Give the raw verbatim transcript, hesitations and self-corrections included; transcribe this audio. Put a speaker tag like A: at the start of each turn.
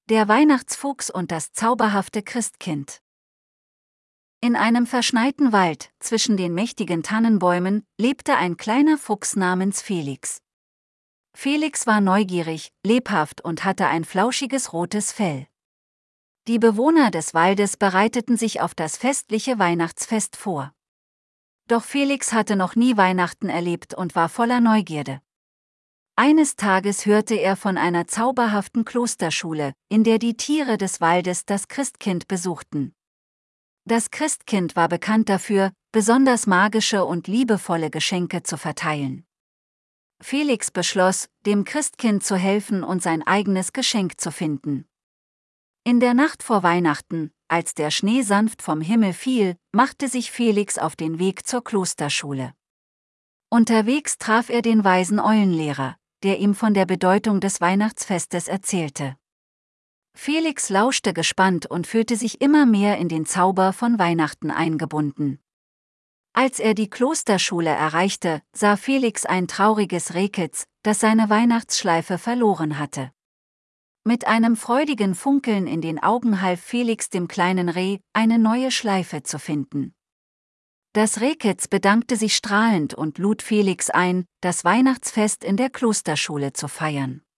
A: Der Weihnachtsfuchs und das zauberhafte Christkind. In einem verschneiten Wald, zwischen den mächtigen Tannenbäumen, lebte ein kleiner Fuchs namens Felix. Felix war neugierig, lebhaft und hatte ein flauschiges rotes Fell. Die Bewohner des Waldes bereiteten sich auf das festliche Weihnachtsfest vor. Doch Felix hatte noch nie Weihnachten erlebt und war voller Neugierde. Eines Tages hörte er von einer zauberhaften Klosterschule, in der die Tiere des Waldes das Christkind besuchten. Das Christkind war bekannt dafür, besonders magische und liebevolle Geschenke zu verteilen. Felix beschloss, dem Christkind zu helfen und sein eigenes Geschenk zu finden. In der Nacht vor Weihnachten, als der Schnee sanft vom Himmel fiel, machte sich Felix auf den Weg zur Klosterschule. Unterwegs traf er den weisen Eulenlehrer, der ihm von der Bedeutung des Weihnachtsfestes erzählte. Felix lauschte gespannt und fühlte sich immer mehr in den Zauber von Weihnachten eingebunden. Als er die Klosterschule erreichte, sah Felix ein trauriges Rehkitz, das seine Weihnachtsschleife verloren hatte. Mit einem freudigen Funkeln in den Augen half Felix dem kleinen Reh, eine neue Schleife zu finden. Das Rehkitz bedankte sich strahlend und lud Felix ein, das Weihnachtsfest in der Klosterschule zu feiern.